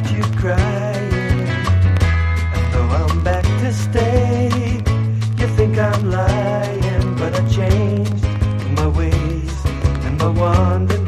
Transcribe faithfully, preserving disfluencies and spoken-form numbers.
left you crying. And though I'm back to stay, you think I'm lying, but I changed my ways and my wandering